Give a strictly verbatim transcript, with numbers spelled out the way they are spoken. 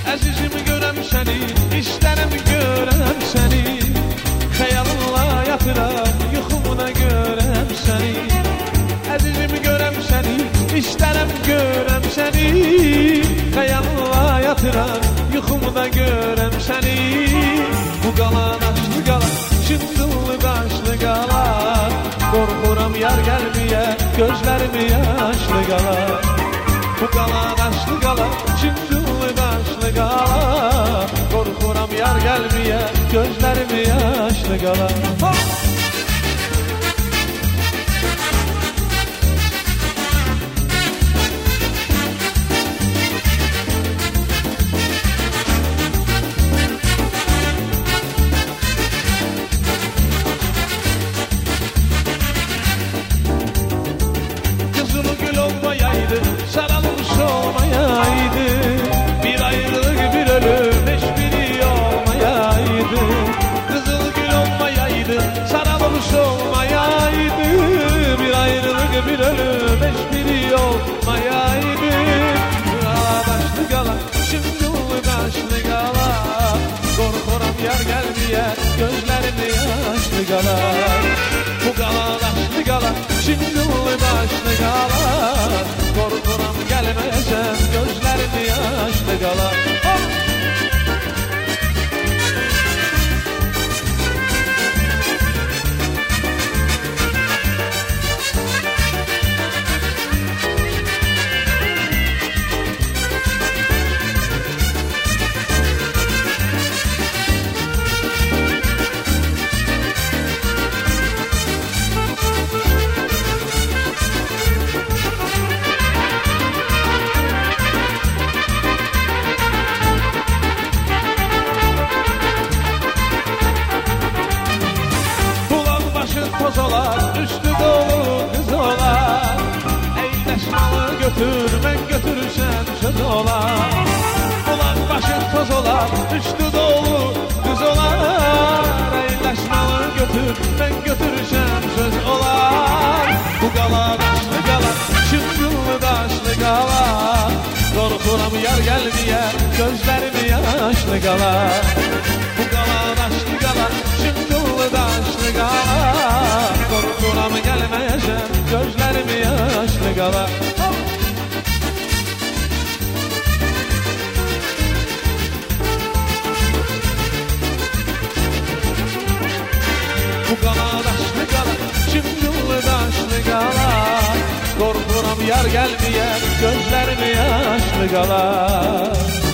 Əzizim görəm səni, istərəm görəm səni. Xəyalınla yatıram, yuxumda görəm səni. Əzizim görəm səni, istərəm görəm səni. Xəyalınla yatıram, yuxumda görəm səni. Bu qala daşlı qala, çınqıllı daşlı qala. Qorxuram yar gəlməyə, gözlərimi yaşlı qala. Bu qala daşlı qala, çınqıllı daşlı qala. Qorxuram yar gəlməyə, gözlərimi yaşlı qala. Sarılmış olmayaydı, bir ayrılık bir ölüm hiçbiri olmayaydı. Kızıl gül olmayaydı, sarılmış olmayaydı, bir ayrılık bir ölüm hiçbiri olmayaydı. Qala daşlı qala, çınqıllı daşlı qala. Qorxuram yar gəlməyə, gözlərimi yaşlı qala. Bu qala daşlı qala, çınqıllı daşlı qala. Qorxuram gəlməyəcəm, gözlərimi yaşlı qala. Toz olar, üstü dolu kız olar. Eyleşmalı götür, ben götürürsem söz olar. Ulan başın toz olar, üstü dolu kız olar. Eyleşmalı götür, ben götürürsem söz olar. Bu qala daşlı qala, çınqıllı daşlı qala. Qorxuram yar gəlməyə, gözlərimi yaşlı qala. Bu qala daşlı qala, çınqıllı daşlı qala. Qorxuram gəlməyəcəm, gözlərimi yaşlı qala. Bu qala daşlı qala, çınqıllı daşlı qala. Qorxuram yar gəlməyə, gözlərimi yaşlı qala.